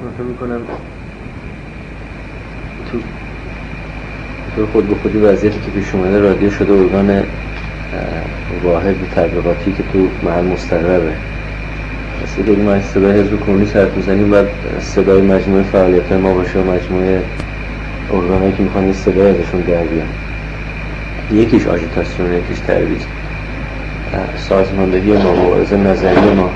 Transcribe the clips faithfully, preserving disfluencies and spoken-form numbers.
فکر می‌کنم تو تو خود به خودی وضعیتی که پیش اومده رادیو شده ارگان واحد تبلیغاتی که تو محل مستقره. مثل که ما صدای حزب کمونیست حرف می‌زنیم بعد صدای مجموعه فعالیت‌های ما باشه و مجموعه ارگانایی که می‌خوان صدای ازشون در بیان. یکیش آژیتاسیون، یکیش ترویج، سازماندهی ما، مبارزه نظری ما،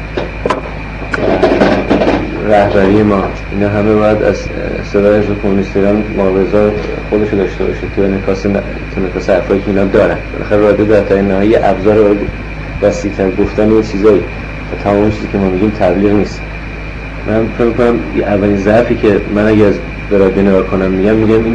رهبری ما، اینا همه باید از صدای حزب کمونیست ایران مبارزه خودشو داشته باشه تو انعکاس تو انعکاس حرفایی که اینا دارن. بالاخره رادیو در تا نهایی ابزار وسیع‌تر گفتن این چیزایی و تمام چیزی که ما میگیم تبلیغ نیست. من فکر می‌کنم اولین ضعفی که من اگه از رادیو نگاه کنم میگم میگم این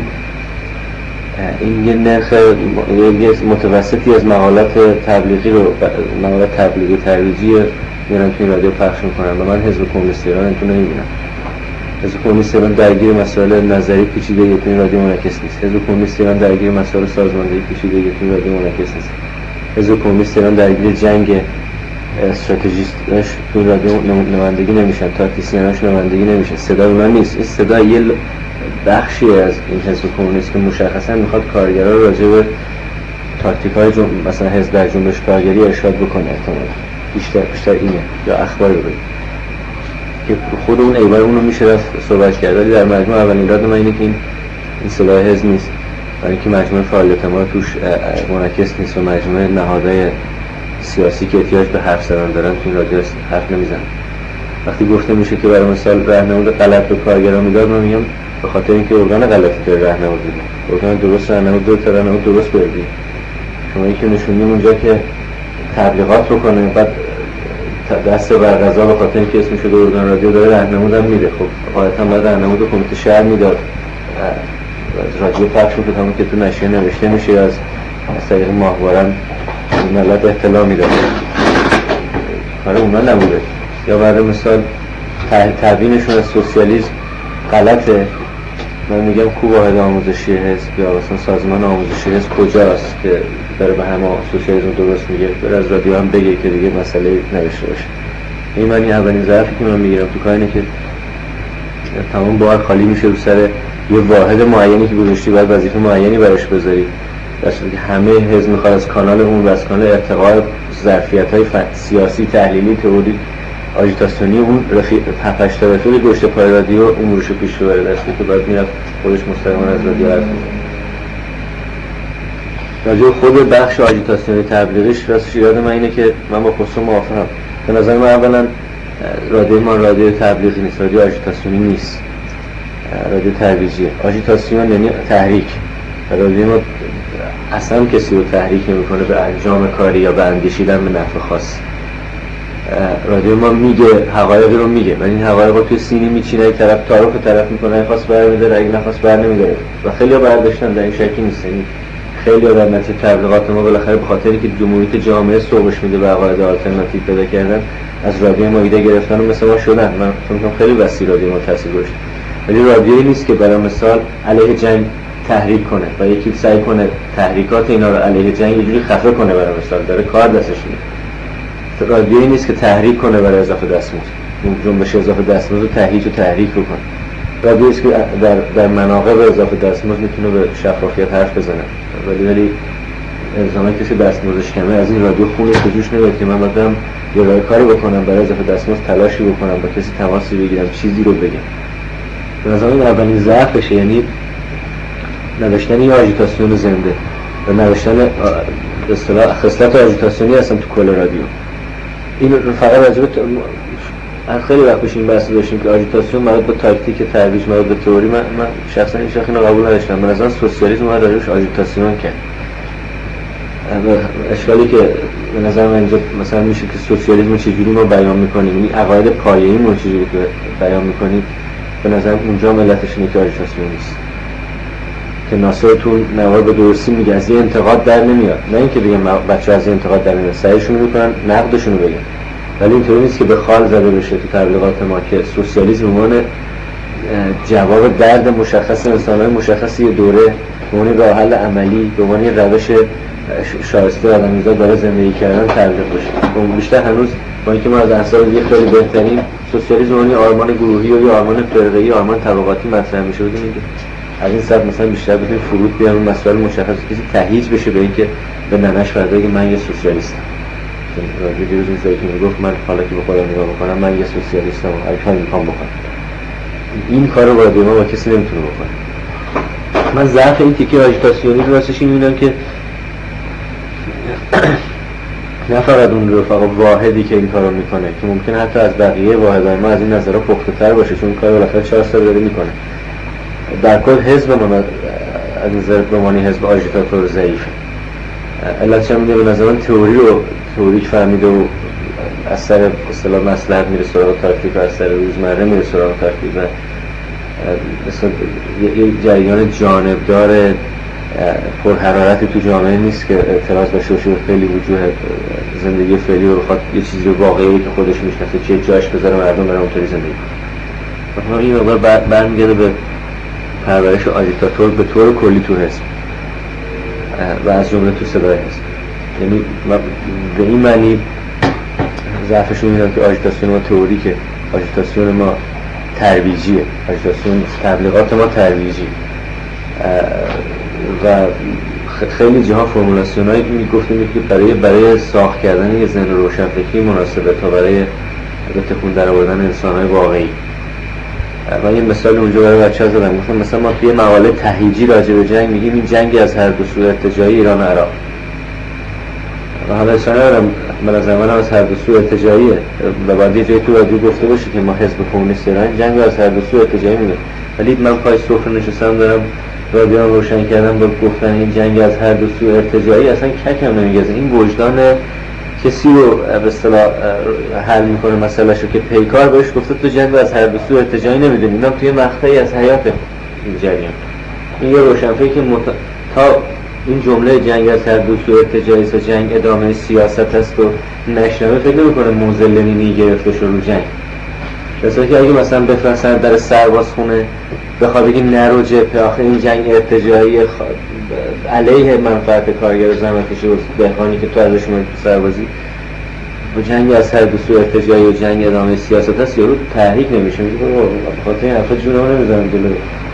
این یه نرخ یه متوسطی از مقالات تبلیغی رو مقالات تبلیغی ترویجی میرن توی رادیو پخش میکنن و من حزب کمونیست ایران اینو نمیبینم. حزب کمونیست ایران درگیر مسائل نظری پیچیده یه توی رادیو منعکس نیست. حزب کمونیست ایران درگیر مسائل سازماندهی پیچیده یه توی رادیو منعکس نیست. حزب کمونیست ایران درگیر جنگ استراتژیستش توی رادیو نمایندگی نمیشن، تاکتیسیاناش نمایندگی نمیشن. صدا اونا نیست. این صدا یه بخشی از این حزب کمونیست که مشخصا میخواد کارگرها رو راجع به تاکتیک‌های جم... مثلا حزب در جنبش کارگری ارشاد بکنه. احتمالاً بیشتر بیشتر اینه یا اخباری رو بگه که خود اون ایوار اون رو میشه رفت صحبت کرد. ولی در مجموع اولین ایراد ما اینه که این این صدای حزب نیست، برای اینکه مجموعه فعالیت ما توش منعکس نیست و مجموعه نهادهای سیاسی که احتیاج به حرف زدن دارن تو این رادیو حرف نمیزنن. وقتی گفته میشه که برای مثال راهنمود غلط به کارگران میداد، من میگم به خاطر اینکه ارگان غلطی داره راهنمود میده. ارگان درست راهنمود داره تا راهنمود درست بردی. شما یکی نشونیم اونجا که تبلیغات رو کنه بعد دست بر قضا به خاطر اینکه اسمش رو ارگان رادیو داره راهنمود هم میده. خب غالبا باید راهنمود رو کمیته شهر میداد، رادیو پخش میکنه همون که تو نشریه نوشته میشه از از طریق ماهواره ملت اطلاع میداد. کار اونا نبوده. یا برای مثال تبیینشون از سوسیالیسم غلطه. من میگم کو واحد آموزشی حزب یا مثلا سازمان آموزشی حزب کجاست که داره به همه سوسیالیسم درست میگه؟ بره از رادیو هم بگه که دیگه مسئله نداشته باشه. این معنی اولین ضعفی که من میگیرم تو کار اینه که تمام بار خالی میشه رو سر یه واحد معینی که گذاشتی، باید وظیفه معینی براش بذاری. در صورتی که همه حزب میخواد از کانال اون و از کانال ارتقاء ظرفیت‌های سیاسی، تحلیلی، تئوری، آژیتاسیونی اون رفیق هفت‌هشت تا رفیق گوشت پای رادیو امورش رو پیش ببره. در صورتی که باید میرفت خودش مستقیما از رادیو حرف می‌زد. راجع خود بخش آژیتاسیونی تبلیغیش راستش ایراد من اینه که من با خصوص موافقم. به نظر من اولا رادیو ما رادیو تبلیغی نیست، رادیو آژیتاسیونی نیست، رادیو ترویجیه. آژیتاسیون یعنی تحریک. رادیو ما اصلا کسی رو تحریک نمی‌کنه به انجام کاری یا به اندیشیدن به نفع خاص. رادیو ما میگه حقایقی رو میگه، ولی این حقایق رو توی سینی میچینه، طرف تعارف طرف میکنه، اگه خواست برمی‌داره، اگه نخواست برنمی‌داره و خیلی‌ها برداشتن، در این شکی نیست. یعنی خیلی‌ها در نتیجه تبلیغات ما بالاخره به خاطری که جمهوریت جامعه سوقش میده به عقاید آلترناتیو پیدا کردن، از رادیو ما ایده گرفتن و مثل ما شدن. من فکر می‌کنم خیلی وسیع رادیو ما تاثیر گذاشته. ولی رادیویی نیست که برای مثال علیه جنگ تحریک کنه و یکی سعی کنه تحریکات اینا رو علیه جنگ یه جوری خفه کنه. برای مثال داره کار دستش میاد. رادیویی نیست که تحریک کنه برای اضافه دستمزد، اون جنبش اضافه دستمزد رو تحریک و تحریک بکنه. رادیویی است که در در مناقب اضافه دستمزد میتونه به شفافیت حرف بزنه، ولی ولی الزاما کسی دستمزدش کمه از این رادیو خونش به جوش نمیاد که من بعدم یه راه کاری بکنم برای اضافه دستمزد، تلاشی بکنم با کسی تماسی بگیرم، چیزی رو بگم. به نظر من اولین ضعفشه، یعنی نوشتن یه آژیتاسیون زنده و نوشتن به اصطلاح خصلت آژیتاسیونی هستن تو کل رادیو. این فقط راجع به خیلی وقت پیش این بحث داشتیم که آژیتاسیون مربوط به تاکتیک ترویج، مربوط به تئوری. من, من شخصا این شاخه رو قبول نداشتم. به نظر سوسیالیسم اومد راجعش آژیتاسیون کرد. اشکالی که به نظر من اینجا مثلا میشه که سوسیالیسم چجوری ما بیان میکنیم، این عقاید پایه‌ای ما چجوری بیان میکنیم، به نظر اونجا ملتش اینه که آژیتاسیون نیست. که ناصر تو نوار به درستی میگه از این انتقاد در نمیاد، نه اینکه بگم بچه‌ها از این انتقاد در نمیاد، سعیشون میکنن نقدشون رو بگن، ولی اینطوری نیست که به خال زده بشه تو تبلیغات ما که سوسیالیسم عنوان جواب درد مشخص انسان‌های مشخصی دوره، به عنوان راه حل عملی، به عنوان روش شایسته آدمیزاد برای زندگی کردن تبلیغ بشه. اون بیشتر هنوز با اینکه ما از انصار دیگه خیلی بهترین سوسیالیسم اون آرمان گروهی و یا آرمان فرقه‌ای یا آرمان طبقاتی مطرح میشه بود میگه از این سطح مثلا بیشتر بتونیم فرود بیام اون مسائل مشخص کسی تهییج بشه به اینکه به ننش فردا بگه من یه سوسیالیستم. راجع دیروز این زایی که میگفت من حالا که به خودم نگاه بکنم من یه سوسیالیستم و هر کاری میخوام بکنم، این کارو باید ما با کسی نمیتونه بکنه. من ضعف این تیکه آژیتاسیونی راستش این میدونم که نه فقط اون رفقا واحدی که این کارو میکنه که ممکنه حتی از بقیه واحدهای ما از این نظرها پخته تر باشه، چون این کارو بالاخره چهار سال داره میکنه. در کل حزب ما از نظر بمانی حزب آژیتاتور ضعیفه. علت چه میده به نظر من تئوری رو تئوریک فهمیده و از سر اصطلاح مصلحت میره سراغ تاکتیک و از سر روزمره میره سراغ تاکتیک و مثلا یه جریان جانبدار پرحرارتی تو جامعه نیست که اعتراض به شوشی خیلی وجود زندگی فعلی رو بخواد یه چیزی واقعی که خودش میشناسه چه جاش بذاره مردم برن اونطوری زندگی کنن. این مقدار بر برمیگرده به پرورش آژیتاتور به طور کلی تو حزب و از جمله تو صدای حزب. یعنی به این معنی ضعفشون میدونم که آژیتاسیون ما تئوریکه، آژیتاسیون ما ترویجیه، آژیتاسیون تبلیغات ما ترویجی و خیلی جاها فرمولاسیونایی میگفتیم که برای برای ساخت کردن یه ذهن روشنفکری مناسبه تا برای به تکون در آوردن انسان‌های واقعی. من یه مثال اونجا برای بچه‌ها زدم، گفتم مثلا ما توی مقاله تهییجی راجع به جنگ میگیم این جنگی از هر دو سو ارتجاعی ایران و عراق. و حالا اشاره دارم به نظر من از هر دو سو ارتجاعیه و بعد یه جایی تو رادیو گفته باشه که ما حزب کمونیست ایران جنگ از هر دو سو ارتجاعی میگه، ولی من پای سفره نشستم دارم رادیو روشن کردم با گفتن این جنگ از هر دو سو ارتجاعی اصلا ککم نمیگذه. این وجدان کسی رو به اصطلاح حل میکنه مسئلهشو که پیکار بهش گفته تو جنگ از هر دو سو ارتجاعی نمیدونی، اینم توی مقطعی از حیات این جریان. این یه روشنفکر مت... تا این جمله جنگ از هر دو سو ارتجاعی است و جنگ ادامه سیاست است و نشنوه فکر نمیکنه موزه لنینی گرفته شو رو جنگ. مثلا که اگه مثلا بفرستن در سربازخونه بخواد بگی نرو جبهه، آخه این جنگ ارتجاعی خ... علیه منفعت کارگر زحمتکش و دهقانی که تو ازش اومدی تو سربازی و جنگ از هر دو سو ارتجاعی و جنگ ادامه سیاست هست، یارو تحریک نمیشه، میگه به خاطر این حرفا جونمو نمیذارم جلو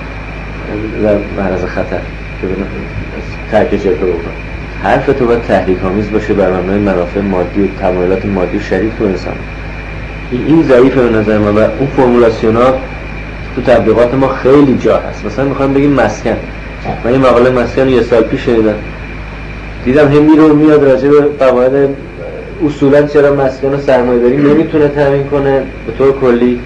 در معرض خطر که ترک جبهه بکنم. حرف تو باید تحریک آمیز باشه بر مبنای منافع مادی و تمایلات مادی و شریک تو انسان. این ضعیفه به نظر من و اون فرمولاسیونا تو تبلیغات ما خیلی جا هست. مثلا میخوام بگیم مسکن، من این مقاله مسکن یه سال پیش شنیدم، دیدم هم میره میاد راجع به قواعد اصولا چرا مسکن و سرمایه‌داری نمیتونه تامین کنه به طور کلی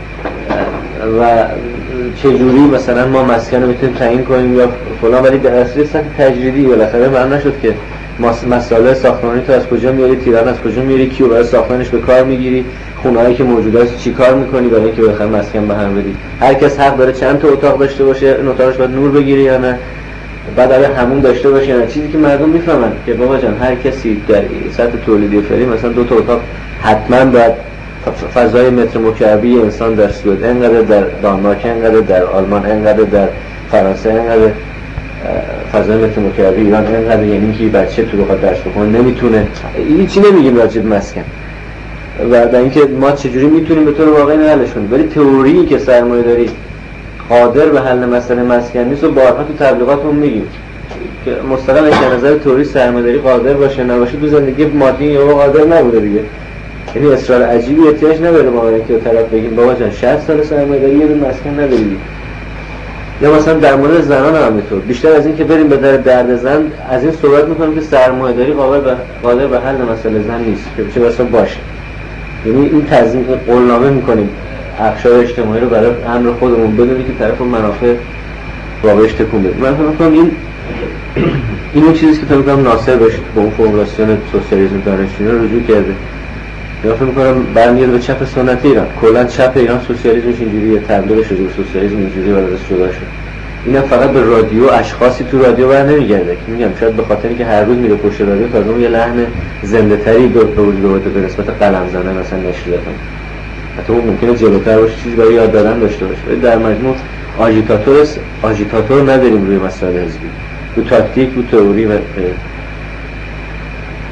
و چجوری مثلا ما مسکن رو میتونیم تعیین کنیم یا فلان، ولی به اصل سطح تجریدی بالاخره معلوم نشد که مسائل ساختمانی تو از کجا میاری، تیران از کجا میاری، کیو برای ساختنش به کار میگیری، خونه‌ای که موجوده است چی کار میکنی برای اینکه بخوای مسکن به هم بدی، هر کس حق داره چند تا اتاق داشته باشه، این اتاقش باید نور بگیره یا نه، بعد آیا همون داشته باشه یا نه، چیزی که مردم میفهمن که بابا جان هر کسی در سطح تولیدی فعلی مثلا دو تا اتاق حتما باید فضای متر مکعبی انسان در سوئد انقدر، در دانمارک انقدر، در آلمان انقدر، در فرانسه انقدر، فضای متر مکعبی ایران انقدر، یعنی که بچه تو بخواد درس بخونه نمیتونه. هیچی نمیگیم راجع به مسکن و در اینکه ما چجوری میتونیم به طور واقعی حلش کنیم، ولی تئوری که سرمایه‌داری قادر به حل مسئله مسکن نیست و بارها تو تبلیغاتمون میگیم که مستقل از نظر تئوری سرمایه‌داری قادر باشه نباشه تو زندگی مادی یا قادر نبوده دیگه. یعنی اصرار عجیبی احتیاج نداره ما برای اینکه طرف بگیم بابا جان شصت سال سرمایه‌داری یه دونه مسکن نداری. یا مثلا در مورد زنان هم همینطور، بیشتر از این که بریم به در درد زن از این صحبت می‌کنیم که سرمایه‌داری قادر به قادر به حل مسئله زن نیست که چه بسا باشه. یعنی این تضمین قولنامه می‌کنیم اقشار اجتماعی رو برای امر خودمون بدونی که طرف منافع واقعیش تکون بده. من فکر می‌کنم این این اون چیزیه که فکر می‌کنم ناصر باشه با اون فرمولاسیون سوسیالیسم دانشجویان رجوع کرده. یا فکر می‌کنم برمیگرده به چپ سنتی ایران. کلاً چپ ایران سوسیالیسمش اینجوریه، تبلیغش رو سوسیالیسم اینجوری وارد جدا شد. اینا فقط به رادیو اشخاصی تو رادیو بر نمیگرده که میگم شاید به خاطر اینکه هر روز میره پشت رادیو تا اون یه لحن زنده تری به وجود آورده به نسبت قلم زنه مثلا نشر دادن. حتی اون ممکنه جلوتر باشه چیزی برای یاد دادن داشته باشه، ولی در مجموع آژیتاتور آژیتاتور نداریم روی مسائل حزبی، رو تاکتیک، رو تئوری و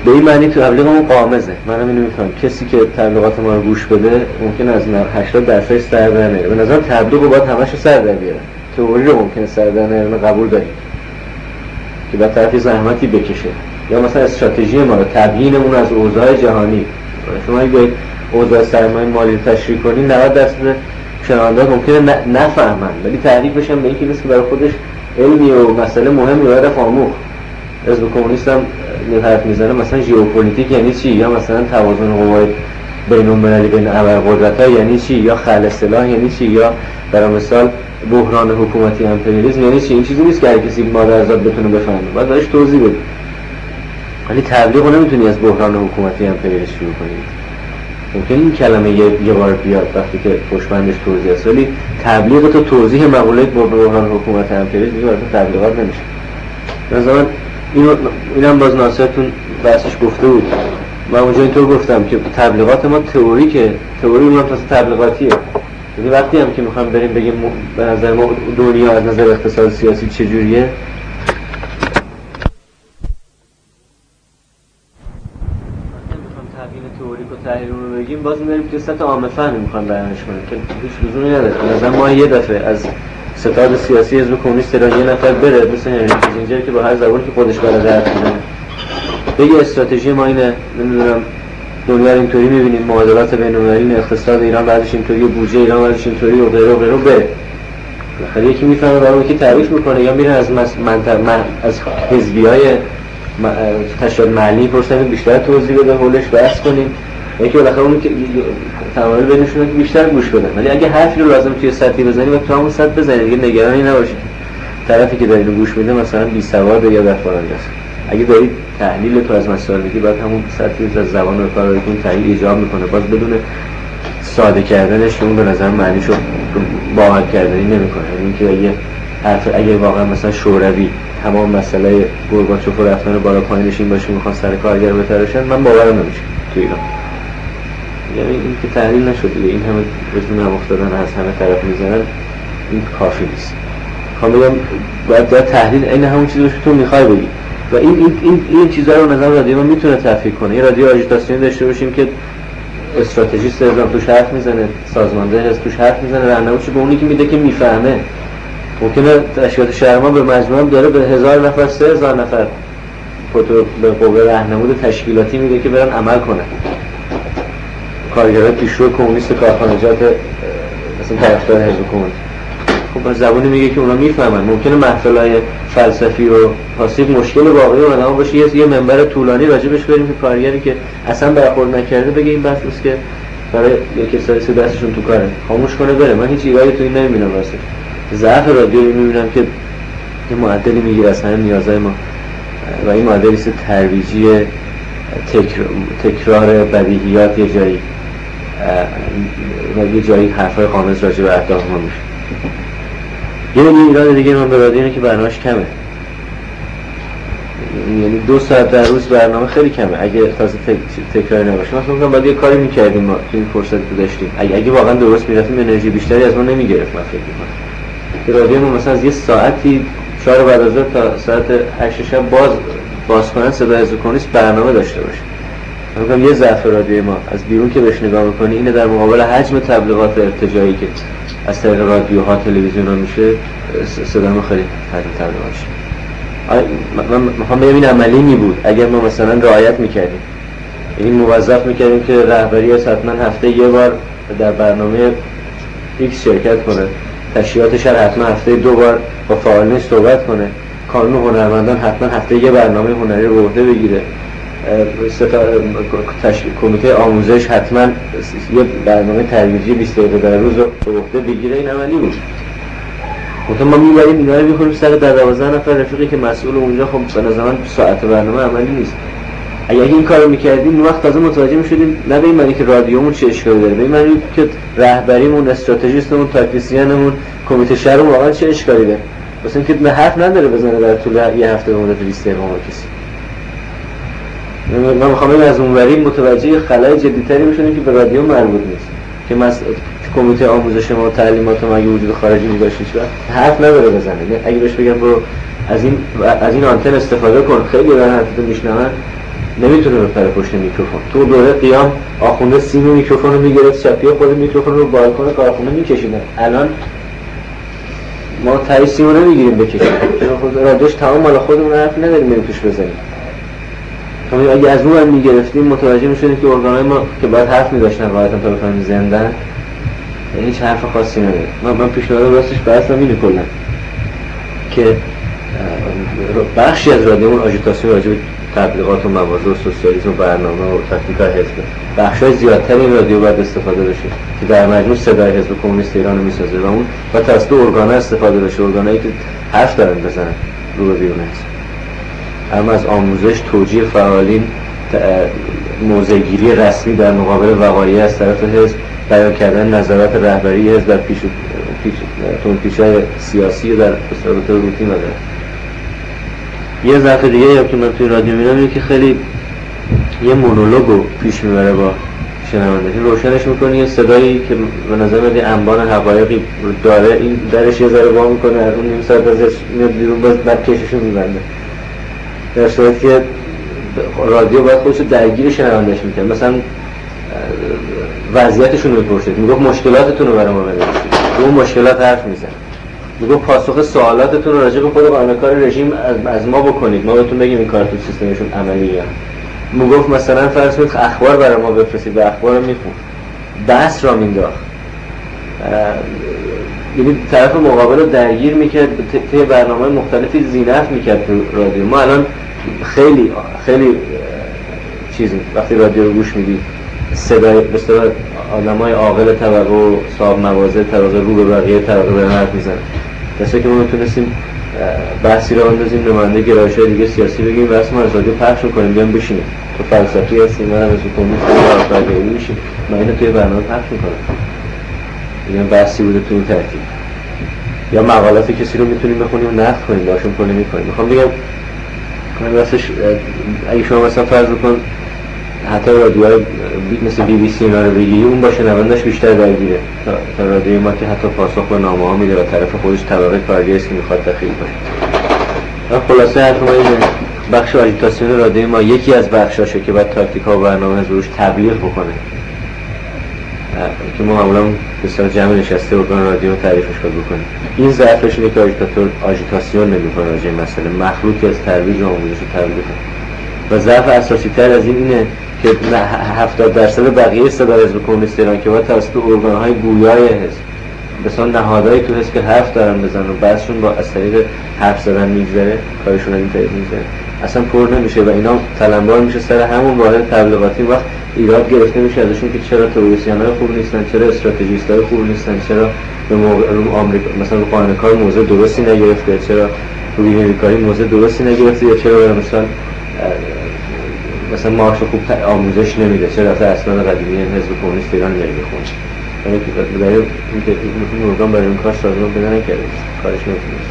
به این معنی تو تبلیغمون قامزه. منم اینو میفهمم کسی که تبلیغات ما رو گوش بده ممکن از هشتاد درصد سر در نیاره. به نظر تبلیغ رو باید همه‌شو سر در بیاره. تئوری رو ممکنه سر در نیاره، قبول داریم که بعد طرفی زحمتی بکشه. یا مثلا استراتژی ما رو، تبیینمون از اوضاع جهانی، شما اگه اوضاع سرمایه مالی رو تشریح کنید نود درصد شنونده‌ها ممکنه نفهمن، ولی تعریفش هم به اینکه مثل برای خودش علمی و مسئله مهمی رو رفت آموخت. حزب کمونیست هم حرف میزنه مثلا ژئوپلیتیک یعنی چی، یا مثلا توازن قوای بین‌المللی بین ابرقدرت‌ها یعنی چی، یا خلع سلاح یعنی چی، یا برای مثال بحران حکومتی امپریالیسم یعنی چی. این چیزی نیست که هر کسی مادرزاد بتونه بفهمه، باید براش توضیح بده. ولی تبلیغ رو نمیتونی از بحران حکومتی امپریالیسم شروع کنی. ممکن این کلمه یه, یه بار بیاد وقتی که پشتبندش توضیح است، ولی تبلیغ تو توضیح مقوله بحران حکومت امپریالیسم دیگه برای تبلیغات نمیشه. مثلا اینو اینم باز ناصرتون بحثش گفته بود، من اونجا اینطور گفتم که تبلیغات ما تئوری که تئوری اونم تازه تبلیغاتیه. یعنی وقتی هم که میخوام بریم بگیم به نظر ما دنیا از نظر اقتصاد سیاسی چجوریه، تئوریک و تحلیل رو بگیم باز می‌بریم که سطح عامه فهمی می‌خوان بیانش کنیم که هیچ لزومی نداره. مثلا ما یه دفعه از ستاد سیاسی حزب کمونیست ایران یه نفر بره مثل هنری کیسینجر که با هر زبانی که خودش بلده حرف می‌زنه بگه استراتژی ما اینه، نمیدونم دنیا رو اینطوری می‌بینیم، معادلات بین‌المللی اقتصاد ایران بعدش اینطوری، بودجه ایران بعدش اینطوری و غیره و غیره بره. بالاخره یکی می‌فهمه برای کی تعریف می‌کنه، یا میره از منطقه از حزبیای تشکیلات محلی پرسن بیشتر توضیح بده، حولش بحث کنیم. یکی بالاخره اون که تمایل بینشونه که بیشتر گوش بدن. ولی اگه حرفی رو لازم توی سطحی بزنی و تو همون سطح بزنی دیگه نگرانی نباشید طرفی که داره گوش میده مثلا بی سواد یا در فرانسه است. اگه داری تحلیل تو از مسائل میگی بعد همون سطحی از زبان رو کار کنی تحلیل ایجاب میکنه، باز بدون ساده کردنش که اون به نظر معنیشو باور کردنی نمیکنه. یعنی اینکه اگه حرف اگه واقعا مثلا شوروی تمام مسئله گورباچوف و رفتن بالا پایینش این باشه میخوان سر کارگر بتراشن، من باورم نمیشه تو ایران. یعنی این که تحلیل نشد دیگه، این همه بدون هم افتادن از همه طرف میزنن این کافی نیست. میخوام بگم باید باید تحلیل این همون چیزی باشه تو میخوای بگی و این این این این چیزا رو نظر رادیو ما میتونه تفکیک کنه. یه رادیو آژیتاسیونی داشته باشیم که استراتژیست نظام توش حرف میزنه، سازمانده هست توش حرف میزنه، راهنماییش به اونی که میده که میفهمه. ممکنه تشکیلات شهر ما به مجموعه داره به هزار نفر سه هزار نفر فتو به قوه راهنمود تشکیلاتی میده که برن عمل کنن. کارگرای پیشرو کمونیست کارخانجات مثلا طرفدار حزب کمونیست خب با زبانی میگه که اونا میفهمن. ممکنه محفلای فلسفی و پاسیو مشکل واقعی اونها باشه، یه یه منبر طولانی راجبش بریم که کارگری که اصلا برخورد نکرده بگه این بحث است که برای یک کسایی که دستشون تو کاره خاموش کنه بره. من هیچ ایرادی تو این نمیبینم. واسه ضعف رادیو میبینم که یه معدلی میگیره از همه نیازهای ما و این معدلی است ترویجی تکر... تکرار بدیهیات یه جایی و یه جایی حرفای قامز راجع به اهداف ما میشه. یه یه ایراد دیگه من به رادیو اینه که برنامه‌اش کمه. یعنی دو ساعت در روز برنامه خیلی کمه اگه تازه تک... تکراری نباشه. مثلا میگم باید یه کاری میکردیم ما تو این فرصتی که داشتیم، اگه اگه واقعا درست میرفتیم انرژی بیشتری از ما نمیگرفت. من فکر میکنم که رادیو ما مثلا از یه ساعتی چهار بعد از ظهر تا ساعت هشت شب باز باز کنن صدای حزب کمونیست برنامه داشته باشه. من میگم یه ضعف رادیوی ما از بیرون که بهش نگاه میکنی اینه در مقابل حجم تبلیغات ارتجاعی که از طریق رادیوها تلویزیون‌ها میشه صدا ما خیلی تحت تبلیغات میشه. من میخوام بگم این عملی می بود اگر ما مثلا رعایت میکردیم، یعنی موظف میکردیم که رهبری حتما هفته یه بار در برنامه ایکس شرکت کنه، تشریعات شهر حتما هفته دو بار با فعالین صحبت کنه، کانون هنرمندان حتما هفته یه برنامه هنری رو به عهده بگیره، کمیته آموزش حتما یه برنامه ترویجی بیست دقیقه در روز رو به عهده بگیره. این عملی بود. مثلا ما میبریم اینا رو میخوریم سر در دوازده نفر رفیقی که مسئول اونجا. خب به نظر من ساعت برنامه عملی نیست. اگه این کارو میکردیم اون وقت تازه متوجه میشدیم نه به این معنی که رادیومون چه اشکالی داره، به این معنی که رهبریمون، استراتژیستمون، تاکتیسیانمون، کمیته شهرمون واقعا چه اشکالی داره. واسه اینکه نه حرف نداره بزنه در طول یه هفته به مدت بیست دقیقه با کسی. من میخوام از اونوری متوجه خلای جدی‌تری بشیم که به رادیو مربوط نیست، که مثلا کمیته آموزش ما و تعلیمات ما اگه وجود خارجی می‌داشت حرف نداره بزنه. اگه بهش بگم برو از این از این آنتن استفاده کن خیلی دارن حرفتو میشنون، نمیتونه بپره پشت میکروفون. تو دوره قیام آخونده سیم میکروفون رو میگرفت، چپی خود میکروفون رو بالکن کارخونه میکشیدن. الان ما تایی سیم رو نمیگیریم بکشیم، چون خود رادیوش تمام مال خودمون، حرف نداریم بریم توش بزنیم. اما اگه از اون هم میگرفتیم متوجه میشدیم که ارگانهای ما که باید حرف میداشتن قاعدتا تا بفهمیم زندن، هیچ حرف خاصی نداره. من من پیشنهاد راستش بحثم اینه کلا که بخشی از رادیو اون آژیتاسیون راجع به تبلیغات و مواضع و سوسیالیسم و برنامه و تاکتیک‌های حزب، بخشای زیادتر این رادیو باید استفاده بشه که در مجموع صدای حزب کمونیست ایران رو میسازه و اون با توسط ارگان‌ها استفاده بشه، ارگانایی که حرف دارن بزنن رو به بیرون حزب. اما از آموزش، توجیه فعالین، موضع‌گیری رسمی در مقابل وقایع از طرف حزب، بیان کردن نظرات رهبری حزب در پیش پیش تندپیچ‌های سیاسی در رابطه روتین داره. یه ضعف دیگه یا که من توی رادیو می‌بینم اینه که خیلی یه مونولوگو پیش میبره با شنونده، روشنش می‌کنه یه صدایی که به نظر میاد انبان حقایقی داره، این درش یه ذره وا می‌کنه، از اون نیم ساعت ازش میاد بیرون، باز بعد کششو می‌بنده. در صورتی که رادیو باید خودشو درگیر شنوندهش می‌کنه. مثلا وضعیتشون رو می‌پرسید، میگفت مشکلاتتون رو برام بنویسید، اون مشکلات حرف میزنه. میگه پاسخ سوالاتتون رو راجع به خود قانونکار رژیم از, از ما بکنید، ما بهتون بگیم این کار تو سیستمشون عملیه. میگفت مثلا فرض کنید اخبار برای ما بفرستید و اخبار رو میخون، بحث را مینداخت، یعنی طرف مقابل رو درگیر میکرد، طی برنامه مختلفی زینف میکرد تو رادیو. ما الان خیلی خیلی چیزی وقتی رادیو رو گوش میدی صدای به اصطلاح آدمای عاقل طبقه و صاحب مواضع طبقه رو به بقیه طبقه به حرف میزنن. دسته که ما میتونستیم بحثی رو بندازیم، نماینده گرایش‌های دیگه سیاسی بگیم و اصلا از رادیو پخش کنیم، بیان بشینیم تو فلسفی هستیم، من هم از کمیسیون راهبرداری میشیم، من اینو توی برنامه پخش میکنم، میگم بحثی بوده تو این ترتیب. یا مقالات کسی رو میتونیم بخونیم و نقد کنیم، باشون پولمیک کنیم. میخوام بگم من راستش اگه شما مثلا فرض بکن حتی رادیوهای مثل بی بی سی اینا رو بگیری، اون با شنونده‌اش بیشتر درگیره تا, تا رادیوی ما که حتی پاسخ به نامه‌ها میده و طرف خودش طبقه کارگری است که میخواد دخیل کنه. خلاصه حرف ما اینه، بخش آژیتاسیون رادیوی ما یکی از بخشاشه که باید تاکتیک‌ها و برنامه روش تبلیغ بکنه که ما معمولا به صورت جمع نشسته ارگان رادیو تعریفش بکنیم. این ضعفش اینه که آژیتاتور آژیتاسیون نمی‌کنه راجع به مسئله، مخلوطی از ترویج و آموزش و تبلیغ. و ضعف اساسی تر از این اینه که هفتاد درصد بقیه صدای حزب کمونیست ایران که باید توسط ارگان‌های گویای حزب مثلا نهادهای تو حزب که حرف دارن بزنن و بعضشون با از طریق حرف زدن میگذره، کارشون این طریق میگذره، اصلا پر نمیشه و اینا تلمبار میشه سر همون واحد تبلیغاتی. وقت ایراد گرفته میشه ازشون که چرا تئوریسین‌های خوب نیستن، چرا استراتژیست‌های خوب نیستن، چرا به موقع رو آمریکا مثلا رو قانونکار موضع درستی نگرفته، چرا رو بیماریکاری موضع درستی نگرفته، یا چرا مثلا مثلا مارکس خوب آموزش نمیده، چرا رفته اسناد قدیمی حزب کمونیست ایران میاری بخونه. یعنی که برای اینکه این ارگان برای این کار سازمان پیدا نکرده، کارش نمیتونه.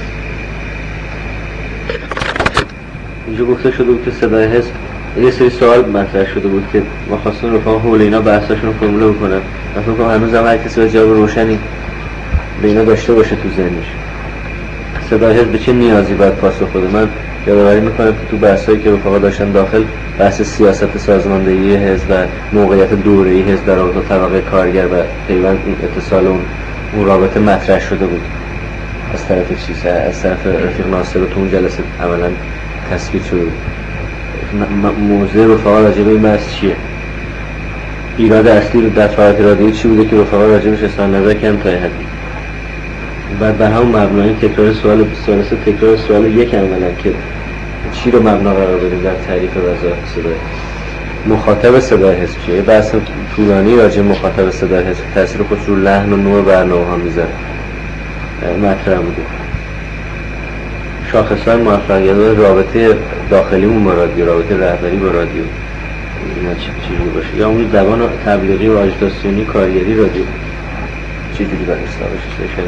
اینجا گفته شده بود که صدای حزب یه سری سوال مطرح شده بود که ما خواستیم رفقا حول اینا بحثاشون رو فرموله بکنم. من فکر کنم هنوز هم هر کسی باید جواب روشنی به اینا داشته باشه تو ذهنش. صدای حزب به چه نیازی باید پاسخ بده؟ من یادآوری میکنم که تو بحثایی که رفقا داشتن داخل، بحث سیاست سازماندهی حزب و موقعیت دوره‌ای حزب در رابطه طبقه کارگر و پیوند این اتصال اون اون رابطه مطرح شده بود از طرف چیز از طرف رفیق ناصر. تو اون جلسه عملاً تثبیت شده بود. موضوع رفقا راجع به این بحث چیه؟ ایراد اصلی رو در فعالیت رادیویی چی بوده که رفقا راجعش اظهار نظر کردن تا حدی؟ بعد بر همون مبنای تکرار سوال سوال تکرار سوال یک عملاً که چی رو مبنا قرار بدیم در تعریف وضع صدای مخاطب صدای حزب چیه؟ یه بحث طولانی راجع مخاطب صدای حزب تاثیر خودش رو لحن و نوع برنامه‌ها میذاره مطرح بوده. شاخص‌های موفقیت رابطه داخلیمون با رادیو، رابطه رهبری با رادیو اینا چی چیزی باشه، یا اون زبان تبلیغی و آژیتاسیونی کارگری رادیو چه جوری باید اصلاح بشه.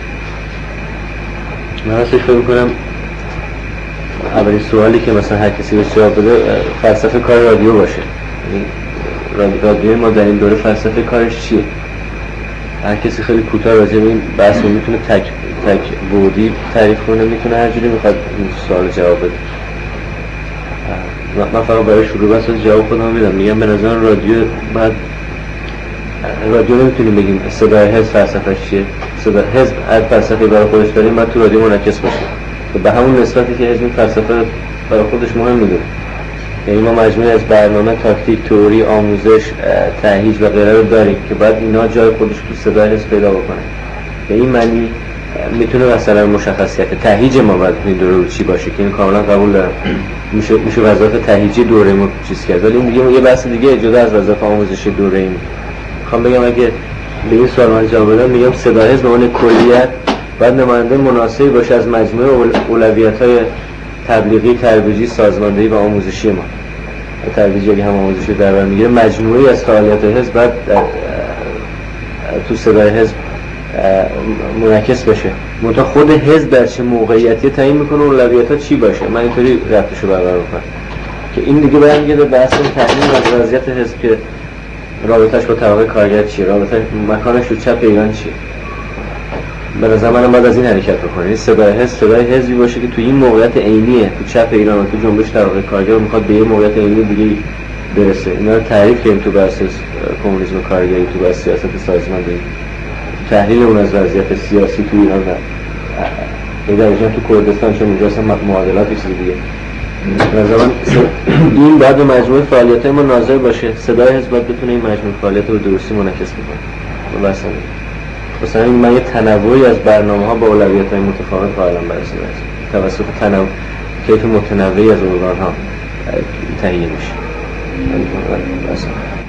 من راستش فکر می‌کنم اولین سوالی که مثلا هر کسی بهش جواب بده فلسفه کار رادیو باشه. یعنی رادیوی ما در این دوره فلسفه کارش چیه؟ هر کسی خیلی کوتاه راجع به این بحث رو میتونه تک تک بودی تعریف کنه، میتونه هر جوری میخواد این سوال جواب بده. من فقط برای شروع بس جواب خودم میدم، میگم به نظر رادیو بعد رادیو نمیتونیم بگیم صدای حزب فلسفه‌اش چیه. صدا حزب هر فلسفه‌ای برای خودش داریم بعد تو رادیو منعکس باشه و به همون نسبتی که حزب فلسفه برای خودش مهم میدونه. یعنی ما مجموعه از برنامه، تاکتیک، تئوری، آموزش، تهییج و غیره رو داریم که بعد اینا جای خودش تو صدای حزب پیدا بکنه. به این معنی میتونه مثلا مشخصیت تهییج ما باید این دوره رو چی باشه که این کاملا قبول دارم، میشه میشه وظایف تهییجی دوره ما چیز کرد، ولی این دیگه یه بحث دیگه جدا از وظایف آموزشی دوره این. میخوام بگم اگه به این سوال من جواب بدم، میگم صدای حزب به عنوان کلیت باید نماینده مناسبی باشه از مجموعه اولویت‌های تبلیغی، ترویجی، سازماندهی و آموزشی ما. ترویجی اگه هم آموزشی در بر میگیره، مجموعی از فعالیت حزب باید تو صدای حزب منعکس بشه. منتها خود حزب در چه موقعیتی تعیین میکنه اولویت‌ها چی باشه، من اینطوری ربطشو برقرار کنم که این دیگه باید میگه بحث تحلیل از وضعیت حزب که رابطه‌اش با طبقه کارگر چیه، رابطه مکانش رو چپ ایران چیه. به نظر من باید از این حرکت بکنه، صدای حزب صدای حزبی باشه که تو این موقعیت عینیه، تو چپ ایران و تو جنبش طبقه کارگر میخواد به یه موقعیت عینی دیگه برسه. اینا رو تعریف کردیم تو بحث کمونیسم کارگری، تو بحث سیاست سازماندهی، تحلیل اون از وضعیت سیاسی تو ایران و ایده‌اش تو کردستان، چون اونجا اصلا معادلات چیز دیگه. به نظر من این باید به مجموعه فعالیت‌های ما ناظر باشه. صدای حزب باید بتونه این مجموعه فعالیت رو درستی منعکس بکنه. مثلا مثلا این من یه تنوعی از برنامه‌ها با اولویت‌های متفاوت قائلم برسه توسط تنوع کیف متنوعی از ارگان‌ها تهیه میشه.